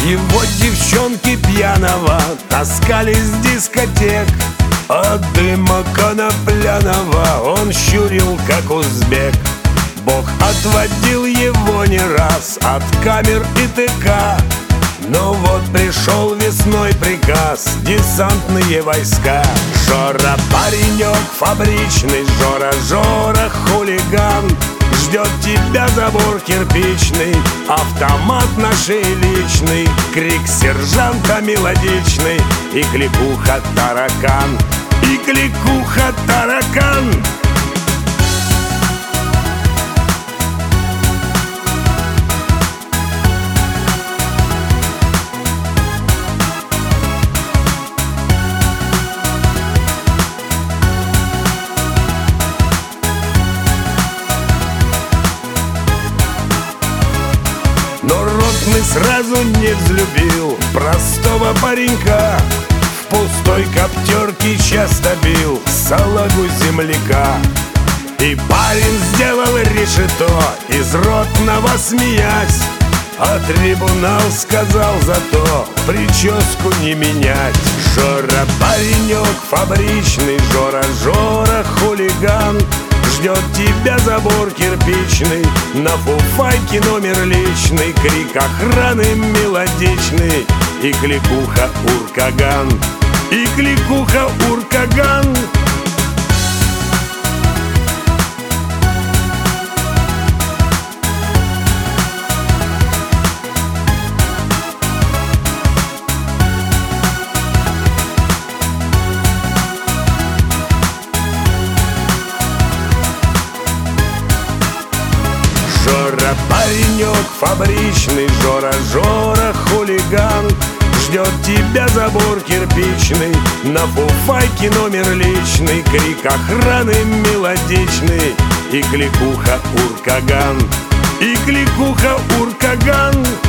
Его девчонки пьяного таскали с дискотек, от дыма конопляного он щурил, как узбек. Бог отводил его не раз от камер и ТК, но вот пришел весной приказ: десантные войска. Жора паренек фабричный, Жора, Жора хулиган, ждет тебя забор кирпичный, автомат на шее личный, крик сержанта мелодичный и кликуха таракан, и кликуха таракан. Но ротный сразу не взлюбил простого паренька, в пустой коптерке часто бил салагу земляка. И парень сделал решето, из ротного смеясь, а трибунал сказал зато прическу не менять. Жора паренек фабричный, Жора, Жора хулиган, ждет тебя забор кирпичный, на фуфайке номер личный, крик охраны мелодичный и кликуха уркаган, и кликуха уркаган. Жора паренек фабричный, Жора, Жора хулиган, ждет тебя забор кирпичный, на фуфайке номер личный, крик охраны мелодичный и кликуха уркаган, и кликуха уркаган.